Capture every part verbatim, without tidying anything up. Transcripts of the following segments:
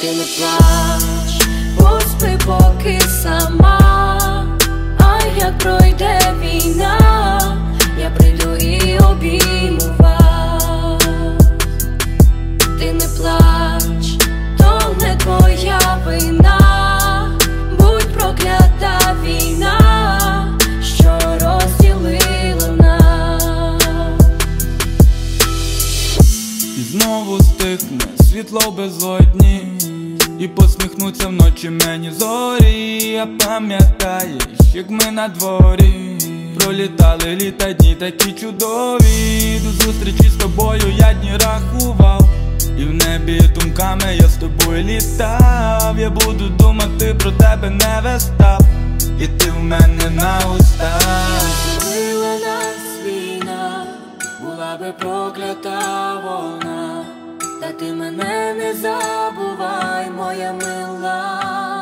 Ти не плач, поспи поки сама, а як пройде війна, я прийду і обійму вас. Ти не плач, то не твоя вина, будь проклята війна, що розділила нас. І знову стихне світло в безодні, і посміхнуться вночі мені зорі. Я пам'ятаєш, як ми на дворі пролітали літа, дні такі чудові. До зустрічі з тобою я дні рахував, і в небі думками я з тобою літав. Я буду думати про тебе не вестав, і ти в мене на устах. Розділила нас війна, була би проклята вона, та ти мене не забувай, моя мила.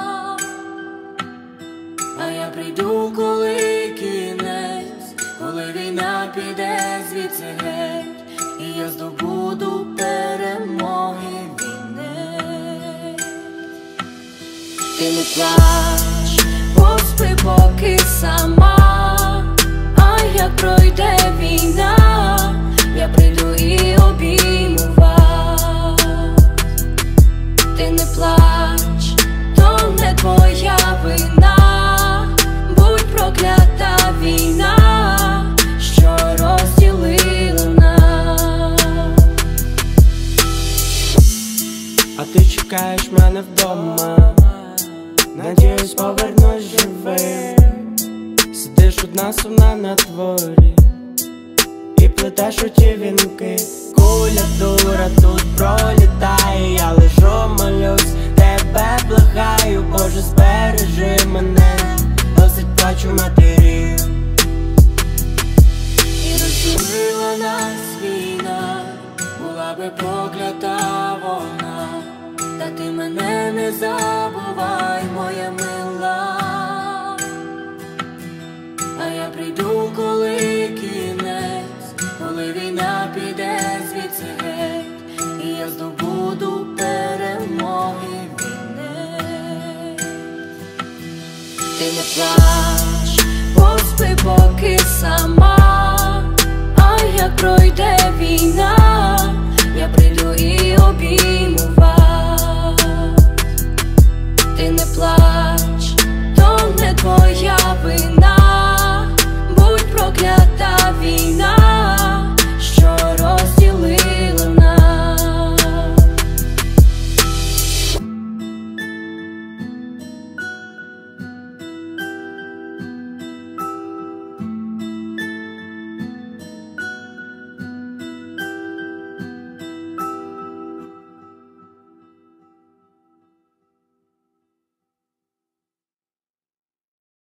А я прийду, коли кінець, коли війна піде звідси геть, і я здобуду перемоги війни. Ти не плач, поспи поки сама, а як пройде війна, я прийду і обійму вас. Ти не плач, то не твоя вина, будь проклята війна, що розділила нас. А ти чекаєш мене вдома, надіюсь повернусь живим. Сидиш одна сумна на дворі і плетеш у ті вінки. Куля дура тут пролітає, я лежу, молюсь, тебе благаю, Боже, збережи мене, досить плачу матерів. І розділила нас війна, була би проклята вона, та ти мене не забувай, моя мила. А я прийду, коли кінець, коли війна піде звідси геть, і я здобуду перемоги війни. Ти не плач, поспи поки сама, а як пройде війна, я прийду і обійму.